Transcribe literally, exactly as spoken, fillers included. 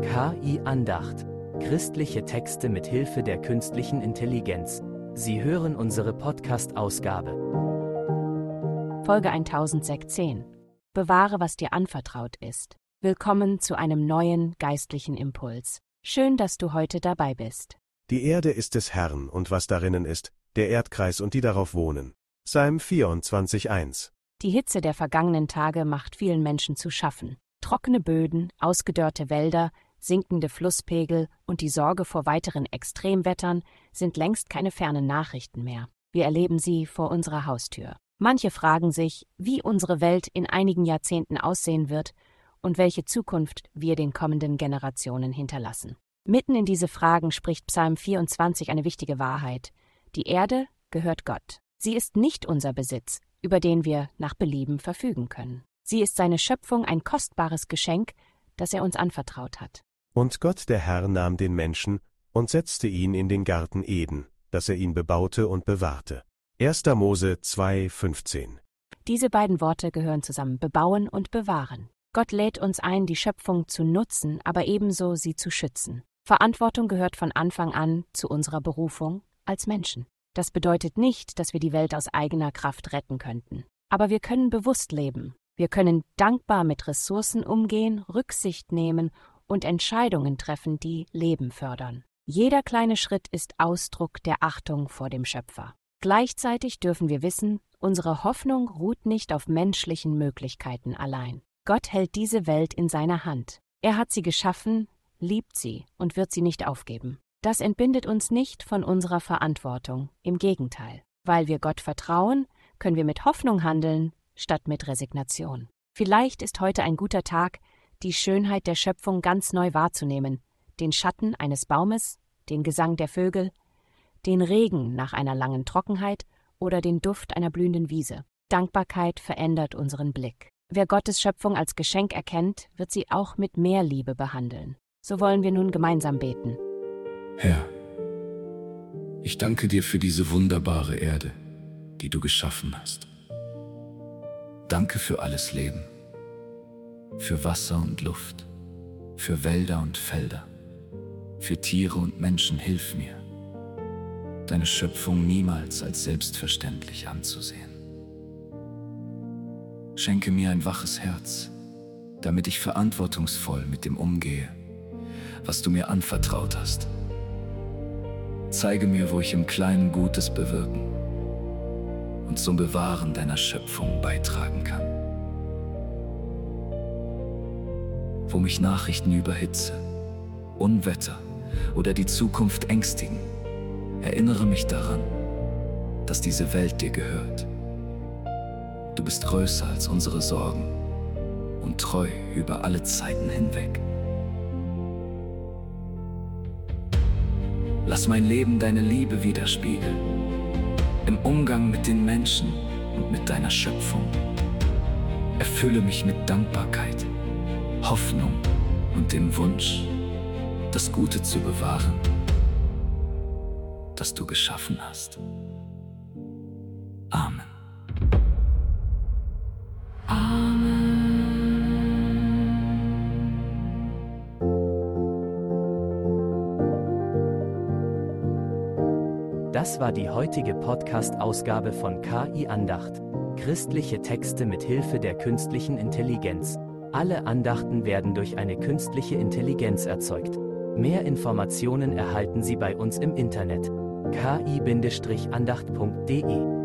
K I-Andacht. Christliche Texte mit Hilfe der künstlichen Intelligenz. Sie hören unsere Podcast-Ausgabe. Folge tausendsechzehn. Bewahre, was dir anvertraut ist. Willkommen zu einem neuen geistlichen Impuls. Schön, dass du heute dabei bist. Die Erde ist des Herrn und was darinnen ist, der Erdkreis und die darauf wohnen. Psalm vierundzwanzig, eins. Die Hitze der vergangenen Tage macht vielen Menschen zu schaffen. Trockene Böden, ausgedörrte Wälder, sinkende Flusspegel und die Sorge vor weiteren Extremwettern sind längst keine fernen Nachrichten mehr. Wir erleben sie vor unserer Haustür. Manche fragen sich, wie unsere Welt in einigen Jahrzehnten aussehen wird und welche Zukunft wir den kommenden Generationen hinterlassen. Mitten in diese Fragen spricht Psalm vierundzwanzig eine wichtige Wahrheit. Die Erde gehört Gott. Sie ist nicht unser Besitz, über den wir nach Belieben verfügen können. Sie ist seine Schöpfung, ein kostbares Geschenk, das er uns anvertraut hat. Und Gott der Herr nahm den Menschen und setzte ihn in den Garten Eden, dass er ihn bebaute und bewahrte. erster Mose zwei, fünfzehn. Diese beiden Worte gehören zusammen, bebauen und bewahren. Gott lädt uns ein, die Schöpfung zu nutzen, aber ebenso sie zu schützen. Verantwortung gehört von Anfang an zu unserer Berufung als Menschen. Das bedeutet nicht, dass wir die Welt aus eigener Kraft retten könnten. Aber wir können bewusst leben. Wir können dankbar mit Ressourcen umgehen, Rücksicht nehmen und Entscheidungen treffen, die Leben fördern. Jeder kleine Schritt ist Ausdruck der Achtung vor dem Schöpfer. Gleichzeitig dürfen wir wissen, unsere Hoffnung ruht nicht auf menschlichen Möglichkeiten allein. Gott hält diese Welt in seiner Hand. Er hat sie geschaffen, liebt sie und wird sie nicht aufgeben. Das entbindet uns nicht von unserer Verantwortung, im Gegenteil. Weil wir Gott vertrauen, können wir mit Hoffnung handeln, statt mit Resignation. Vielleicht ist heute ein guter Tag, die Schönheit der Schöpfung ganz neu wahrzunehmen, den Schatten eines Baumes, den Gesang der Vögel, den Regen nach einer langen Trockenheit oder den Duft einer blühenden Wiese. Dankbarkeit verändert unseren Blick. Wer Gottes Schöpfung als Geschenk erkennt, wird sie auch mit mehr Liebe behandeln. So wollen wir nun gemeinsam beten. Herr, ich danke dir für diese wunderbare Erde, die du geschaffen hast. Danke für alles Leben, für Wasser und Luft, für Wälder und Felder, für Tiere und Menschen. Hilf mir, deine Schöpfung niemals als selbstverständlich anzusehen. Schenke mir ein waches Herz, damit ich verantwortungsvoll mit dem umgehe, was du mir anvertraut hast. Zeige mir, wo ich im Kleinen Gutes bewirken und zum Bewahren deiner Schöpfung beitragen kann. Wo mich Nachrichten über Hitze, Unwetter oder die Zukunft ängstigen, erinnere mich daran, dass diese Welt dir gehört. Du bist größer als unsere Sorgen und treu über alle Zeiten hinweg. Lass mein Leben deine Liebe widerspiegeln, im Umgang mit den Menschen und mit deiner Schöpfung. Erfülle mich mit Dankbarkeit, Hoffnung und dem Wunsch, das Gute zu bewahren, das du geschaffen hast. Amen. Das war die heutige Podcast-Ausgabe von K I-Andacht. Christliche Texte mit Hilfe der künstlichen Intelligenz. Alle Andachten werden durch eine künstliche Intelligenz erzeugt. Mehr Informationen erhalten Sie bei uns im Internet k i Bindestrich andacht punkt de.